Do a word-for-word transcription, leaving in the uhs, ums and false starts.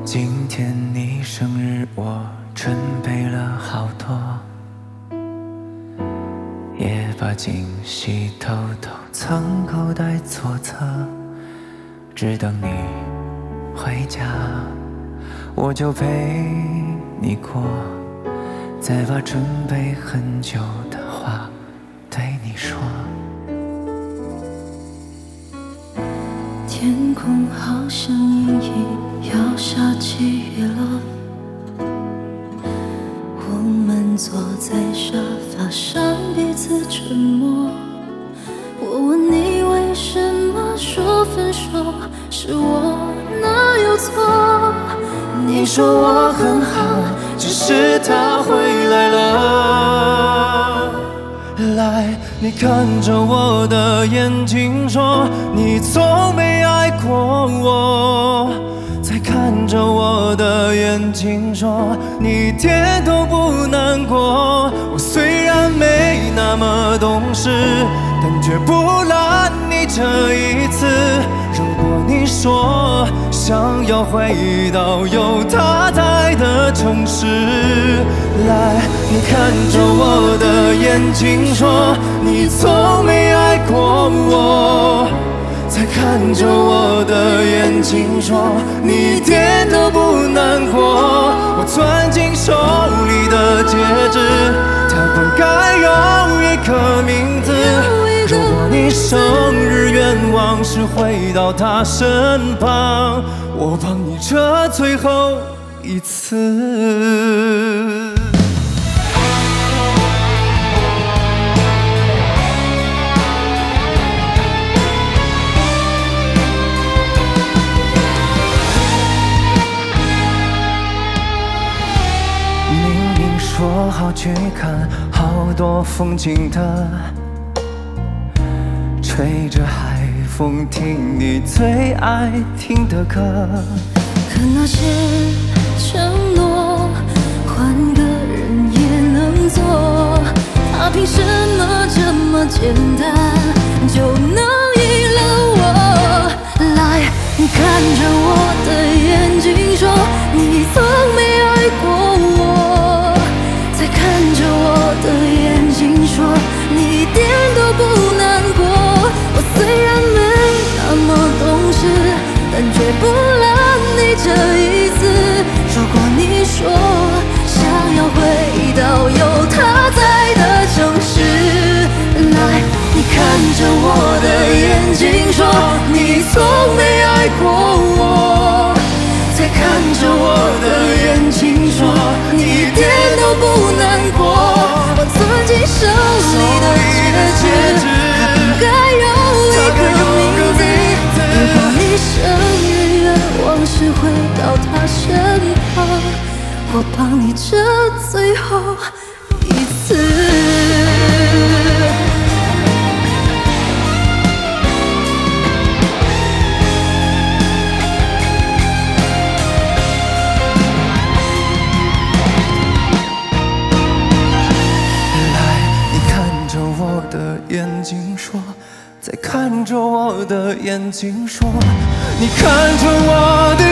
今天你生日，我准备了好多，也把惊喜偷偷藏口袋左侧，只等你回家，我就陪你过，再把准备很久的话对你说。 天空好像隐隐要下起雨了，我们坐在沙发上彼此沉默。我问你为什么说分手，是我哪有错？ 你说我很好，只是他回来了。来，你看着我的眼睛说，你从没爱过我。再看着我的眼睛说，你一点都不难过。我虽然没那么懂事，但绝不拦你这一次。如果你说想要回到有他在的城市，来，你看着我的眼睛说，你从没爱过我。再看着我的眼睛说，你一点都不难过。我攥紧手里的戒指，它本该有一个名字。如果你生日愿望是回到他身旁，我帮你这最后一次。说好去看好多风景的，吹着海风听你最爱听的歌。 可那些承诺换个人也能做，他凭什么这么简单就能赢了我？来，你看着我的眼睛说，你从没爱过我。再看着我的眼睛说，你一点都不难过。我虽然没那么懂事，但绝不拦你这一次。如果你说想要回到有他在的城市，来，你看着我的眼睛说，你从没爱过我。再看着我的眼睛说，你一点都不难过。我攥紧手里的戒指，它本该有一个名字。如果你生日愿望是回到他身旁，我帮你这最后一次。 眼睛说，再看着我的眼睛说，你看着我的